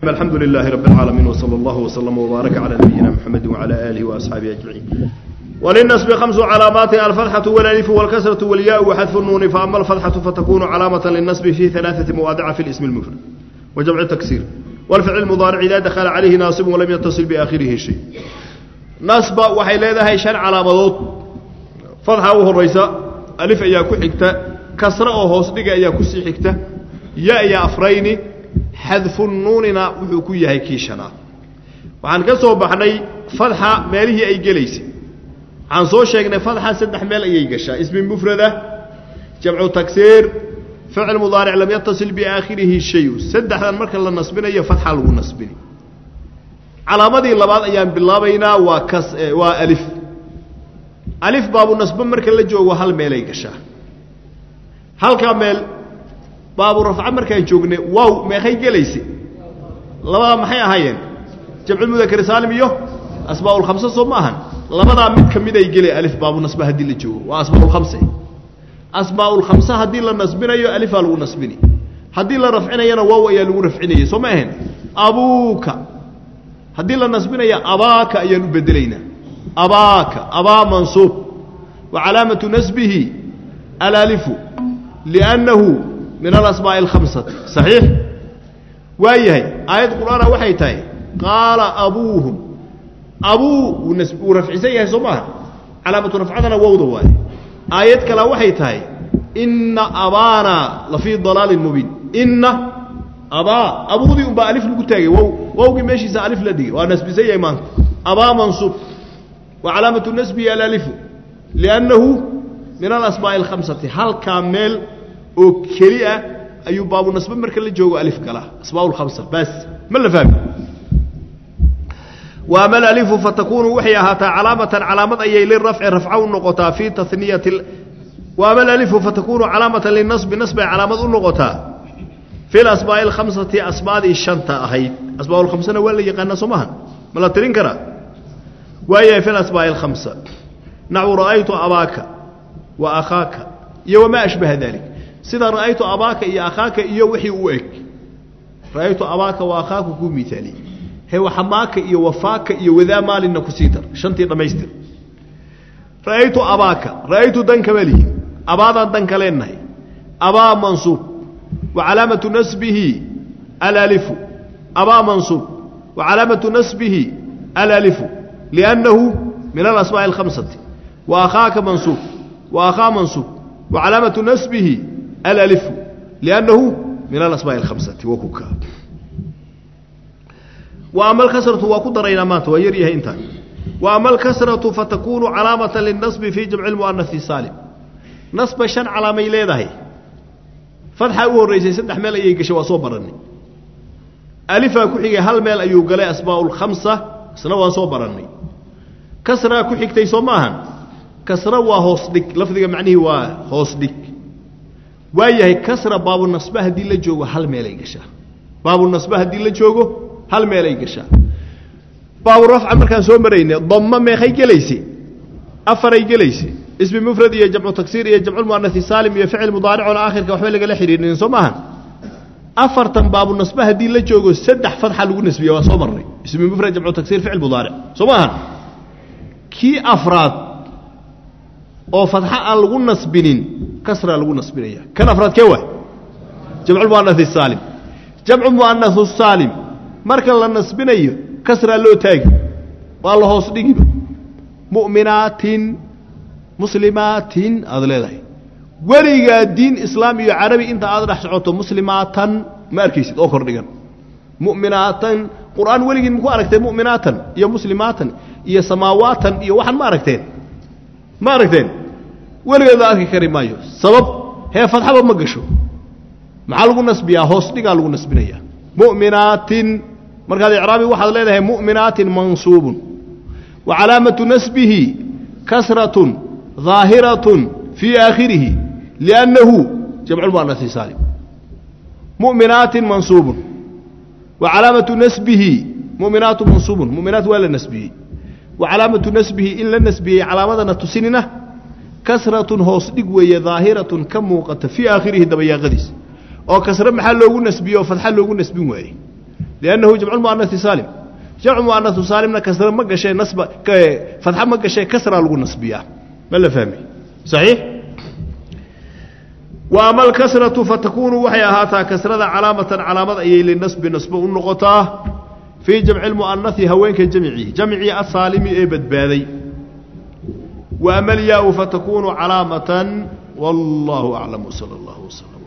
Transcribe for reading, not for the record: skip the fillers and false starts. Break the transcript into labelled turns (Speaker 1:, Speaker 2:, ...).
Speaker 1: الحمد لله رب العالمين وصلى الله وسلم وبارك على نبينا محمد وعلى آله وأصحابه أجمعين. وللنصب 5 علامات: الفتحة والألف والكسرة والياء وحذف النون. فأما الفتحة فتكون علامة للنصب في 3 مواضع في الاسم المفرد وجمع التكسير. والفعل المضارع إذا دخل عليه ناصب ولم يتصل بآخره شيء. نصب waxay leedahay 5 calaamadood. فتحة oo horeysa, alif ayaa ku xigta, kasra oo hoos dhiga ayaa ku sii xigta, ya ayaa afrayni, حذف النوننا wuxuu ku yahay kiishana. waxaan ka soo baxnay fatha meelihii ay galeysay. aan soo sheegnay fatha 3 meel ayay gashaa: ismi mufrada, jamcu taksiir, fi'l mudari' lam yattasil bi aakhirih shay. saddexdan marka la nasbinayo fatha lagu nasbini. calaamadii labaad ayaan bilaabaynaa waa alif. alif baabu nasb marka la joogo hal meel ay gashaa. halka meel baabu rafca markaan joognay waaw meeqay galeysay? labada maxay ahaayeen? jamcu mudakar saalim iyo asmaa'ul khamsa soo maahan. labada mid kamid ay galay alif baabu nasba hadii la joogo waa asmaa'ul khamsa. asmaa'ul khamsa hadii la nasbinayo alif lagu nasbini, hadii la rafcinayna waaw ayaa lagu rafcinayay soo maahan. abuuka hadii la nasbinayo abaaka ayaan u bedelaynaa. abaaka abaa mansuub wa calaamatu nasbihi al-alif li'annahu من الأسماء الخمسة. صحيح؟ وأيهي آية القرآن وحي تاي قال أبوهم أبو ورفع زيها سماها علامة رفعنا ووضوا. آية كلا وحي تاي إن أبانا لفي ضلال مبين. إن أبو ذي أبا ألف لقتاقي ووقي ماشي سألف لدي ونسب زي إيمان. أبا منصوب وعلامة النسب الألف لأنه من الأسماء الخمسة. هل كامل oo kaliya ayuu baabu nasb marka la joogo alif kala asmaa'ul khamsa bas ma la fahmi. wa amal alif fatakunu wahiyahata alamatan alamat ayay lil raf'i raf'u noqota fi tathniyati. wa amal alif fatakunu alamatan lin nasb nasba alamat noqota fi al asmaa'il khamsati asmaa'i shanta ahayd. asmaa'ul khamsana wala yaqana sumahan ma la tirin kara waya fi al asmaa'il khamsa na'u ra'aytu abaka wa akhaka yawma ashbaha dhalik. sida ra'aytu abaaka iyo akhaaka iyo wixii uu eg. ra'aytu abaaka wa akhaaka ku miithali he waxamaaka iyo wafaaka iyo wadaa maalina ku siidar shantii dhameystir. ra'aytu abaaka ra'aytu dan kamali abaadan dan kaleenahay. abaa mansuub wa calaamatu nasbihi al-alif. abaa mansuub wa calaamatu nasbihi al-alif li'annahu min al-asmaa' al-khamsati. wa akhaaka mansuub wa akhaa mansuub wa calaamatu nasbihi الألف لأنه من الأسماء الخمسة وكوكا. وأما الكسرة وقدرين مات ويريها إنتان. وأما الكسرة فتكون علامة للنصب في جمع المؤنث السالم. نصب شن على ميلادها فتحة أول رئيس سد حمل أيك شو صوبرني. ألف كحية هل مال أيوج لا أسماء الخمسة سنوا صوبرني. كسرة كحية تيسماهن كسرة وهوصدك لفظ معنيه وهوصدك. waayahay kasra baabu nasba hadii la joogo hal meel ay gashaa. baabu nasba hadii la joogo hal meel ay gashaa. baabu rafca markaan soo maraynay dhamma meeqay galeysay? afar ay galeysay. ismi mufrad iyo jamcu taksiir iyo jamcu muannath saalim iyo ficil mudaaric oo aakhirka waxba laga la xiriirin soo maahan. afartan baabu nasba hadii la joogo 3 fatxa lagu nasbiyo waa soo maray. ismi mufrad jamcu taksiir ficil mudaaric soo maahan. kii afraad oo fatxa aan lagu nasbinin kasra lagu nasbinaya. kan afraad kee waa jamcu muannath saalim. jamcu muannath saalim marka la nasbinayo kasra loo taagi waa la hoos dhigi. mu'minaatin muslimaatin aad leedahay. waliga diin islaam iyo carabi inta aad dhax socoto muslimaatan ma arkaysid oo kor dhigan. mu'minaatan quraan waligin ku aragtay mu'minaatan iyo muslimaatan iyo samaawaatan iyo waxan ma aragteen? ma aragteen? weligeed arki kari maayo. sabab hee fatxaba ma gasho. maxaa lagu nasbiyaa? hoos dhigaa lagu nasbinayaa. mu'minaatin markaad i'raabi waxaad leedahay mu'minaatin mansuubun wa calaamatu nasbihi kasratun dhaahiratun fi aakhirih li'annahu jamcu muannath saalim. mu'minaatin mansuubun wa calaamatu nasbihi mu'minaatu mansuubun. mu'minaat waa la nasbiyey wa calaamatu nasbihi in la nasbiyey calaamadana tusinina كسرة هوس دقوية ظاهرة كموقة في آخره دبياغديس أو كسرة محل لوغو نسبيه وفتح لوغو نسبيه لأنه جمع المؤنث سالم جمع المؤنث سالم كسر ما قشة نصب فتحة ما قشة كسر الغو نصبية ما لا فهمي صحيح وأما الكسرة فتكون وحي هاتها كسرة علامة أي للنصب نصب النقطة في جمع المؤنث هوينك جمعي السالم إبد باذي وأما الياء فتكون علامة والله أعلم صلى الله وسلم